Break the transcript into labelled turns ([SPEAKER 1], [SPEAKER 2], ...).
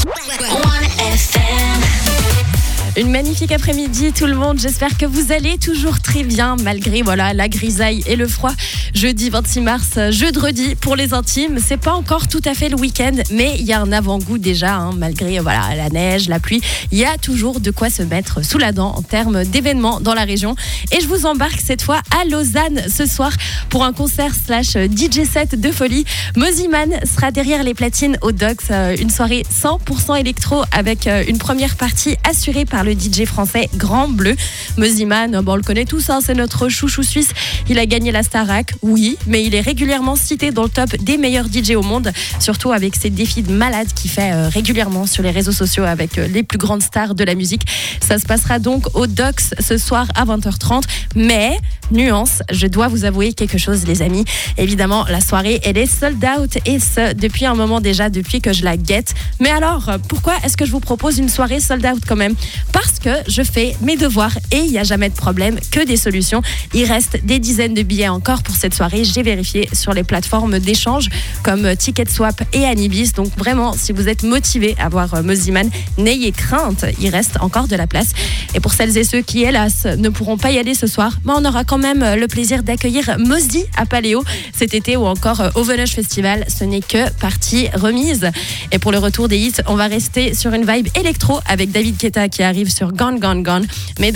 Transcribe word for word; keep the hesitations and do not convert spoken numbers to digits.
[SPEAKER 1] Une magnifique après-midi tout le monde, j'espère que vous allez toujours très bien malgré voilà la grisaille et le froid. Jeudi vingt-six mars, jeudi pour les intimes, c'est pas encore tout à fait le week-end mais il y a un avant-goût déjà hein, malgré voilà la neige, la pluie, il y a toujours de quoi se mettre sous la dent en termes d'événements dans la région et je vous embarque cette fois à Lausanne ce soir pour un concert slash D J set de folie. Mosiman sera derrière les platines au Docks, une soirée cent pour cent électro avec une première partie assurée par le D J français Grand Bleu. Mosiman, bon, on le connaît tous, hein, c'est notre chouchou suisse. Il a gagné la Starac, oui, mais il est régulièrement cité dans le top des meilleurs D J au monde, surtout avec ses défis de malade qu'il fait euh, régulièrement sur les réseaux sociaux avec euh, les plus grandes stars de la musique. Ça se passera donc au Docks ce soir à vingt heures trente, mais nuance, je dois vous avouer quelque chose les amis. Évidemment, la soirée, elle est sold out et ce, depuis un moment déjà, depuis que je la guette. Mais alors, pourquoi est-ce que je vous propose une soirée sold out quand même ? Parce que je fais mes devoirs et il n'y a jamais de problème, que des solutions. Il reste des dizaines de billets encore pour cette soirée. J'ai vérifié sur les plateformes d'échange comme Ticketswap et Anibis. Donc vraiment, si vous êtes motivé à voir Mosiman, n'ayez crainte, il reste encore de la place. Et pour celles et ceux qui, hélas, ne pourront pas y aller ce soir, ben on aura quand même le plaisir d'accueillir Mosdi à Paléo cet été ou encore au Venoge Festival. Ce n'est que partie remise. Et pour le retour des hits, on va rester sur une vibe électro avec David Guetta qui arrive sur Gone Gone Gone. Mais